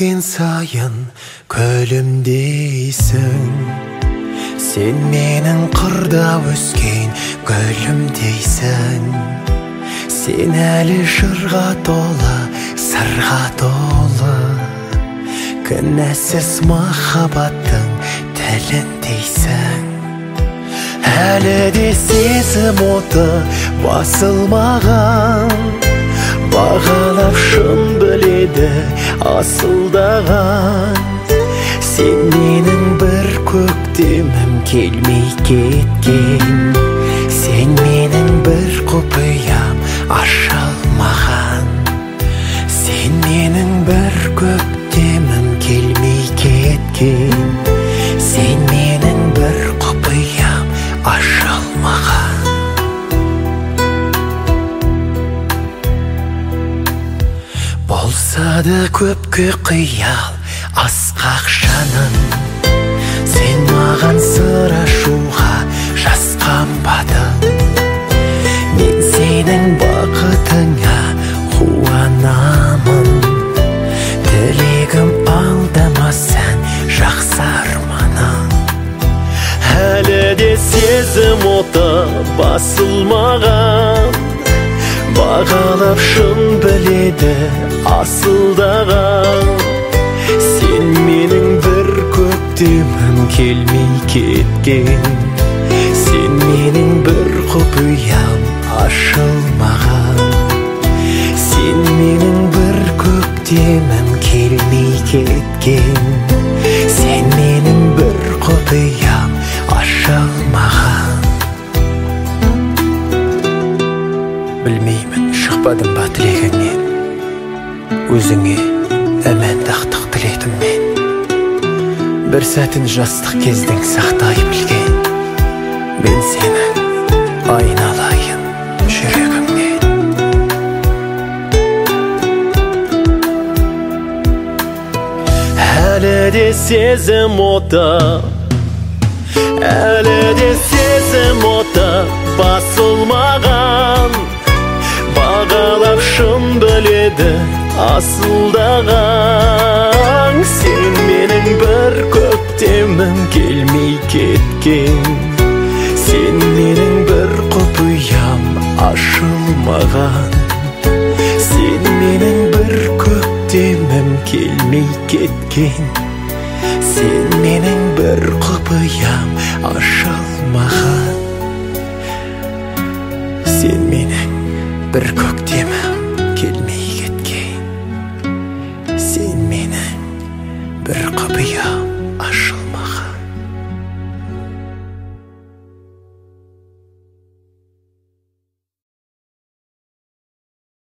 көрген сайын күлімдейсің. Сен менің қырда өскен гүлімдейсің. Сен әлі жырға толы, сырға толы, кінәсіз махаббаттың тіліндейсің. Әлі де сезім оты басылмаған, бағалап шын біледі асылдаған. Сен менің бір көктемім келмей кеткен, сен менің бір құпиям ашылмаған. Сен менің бір көктемім келмей кеткен, сен менің бір құпиям ашылмаған. Болса да көпке қиял асқақ жаным, сен маған сыр ашуға жасқанбадың. Мен сенің бақытыңа қуанамын, тілегім алдамасаң жақсы арманым. Әлі де сезім оты басылмаған, бағалап шын біледі асылдаған. Сен менің бір көктемім келмей кеткен, сен менің бір құпиям ашылмаған. Сен менің бір көктемім келмей кеткен, сен менің бір құпиям ашылмаған. Білмеймін, шықпадым ба тілегіңнен, өзіңе әмәндақтық тіледім мен. Бір сәтін жастық кездің сақтай білген, мен сені айналайын жүрегіңнен. Әлі де сезім оты, әлі де сезім оты басылмаған, бағалап шын біледі асылдаған. Сен менің бір көктемім келмей кеткен, сен менің бір құпиям ашылмаған. Сен менің бір көктемім келмей кеткен, сен менің бір құпиям ашылмаған. Сен менің бір көктемім келмей кеткен, сен менің бір құпиям ашылмаған.